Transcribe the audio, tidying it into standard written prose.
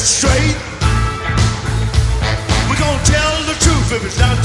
straight. We're gonna tell the truth if it's down